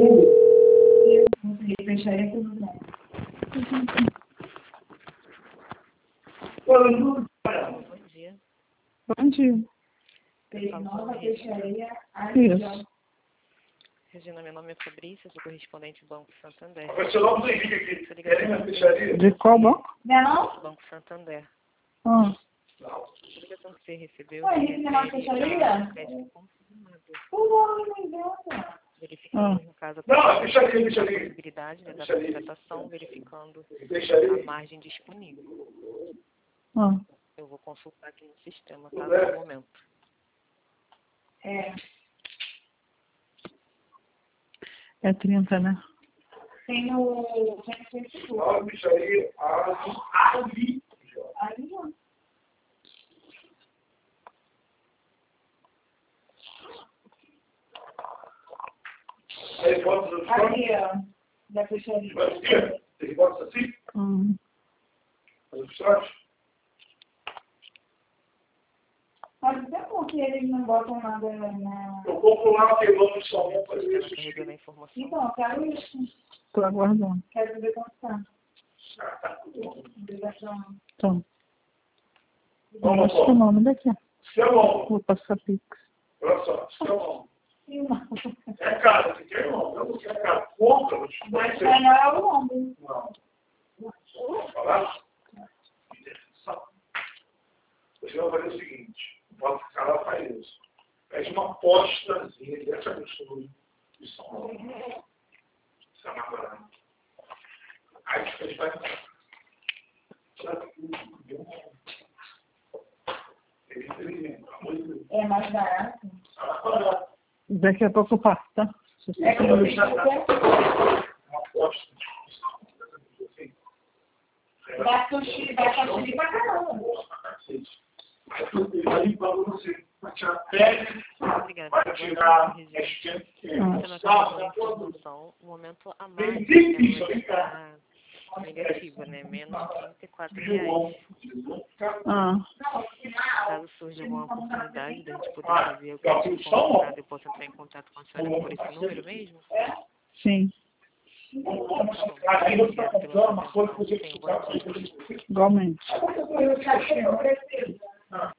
Fecharia tudo bem. Bom dia. Bom dia. Nova fecharia. Isso. Regina, meu nome é Fabrícia, sou correspondente do Banco Santander. De qual banco? Não? Banco Santander. Ah, A ligação que você recebeu Ué, se isso não é uma refere fecharia? a crédito confirmado. Verificando, no caso, a possibilidade, né, da contratação, verificando a margem disponível. ah. Eu vou consultar aqui no sistema, tá? No momento. É 30, né? Tem o... Ali, ó. Aqui, ó. Da fecharia. Pode ser porque eles não botam nada na... Eu vou lá porque vamos só O sistema carregando a informação. Então, eu quero isso. Tô aguardando. Quero saber quanto tá. Obrigação. Então. Acho que o nome daqui. Seu nome. Vou passar Pix. Olha só, seu nome. Não. É cara, você quer irmão? Eu não quero cara. Conta, eu te Mas melhor é o ombro. Não. Vamos falar? Você vai fazer o seguinte. Pode ficar lá, faz isso. Pede uma postazinha dessa pessoa de São Paulo. Isso é mais barato. Aí a gente vai... É mais barato. Daqui a pouco passa, tá? É que eu fiz uma posta. vai construir pra caramba. Aí ele vai limpar você. Vai tirar a pele, Obrigada. vai tirar a Sistema esquerda. carregando a informação. No momento, a margem ela está negativa, né? Menos R$34. Ah, Caso surja alguma oportunidade de a gente poder fazer o crédito combinado, eu posso entrar em contato com a senhora por esse número mesmo? sim. Obrigada pela sua atenção. Tenha um bom dia. Igualmente.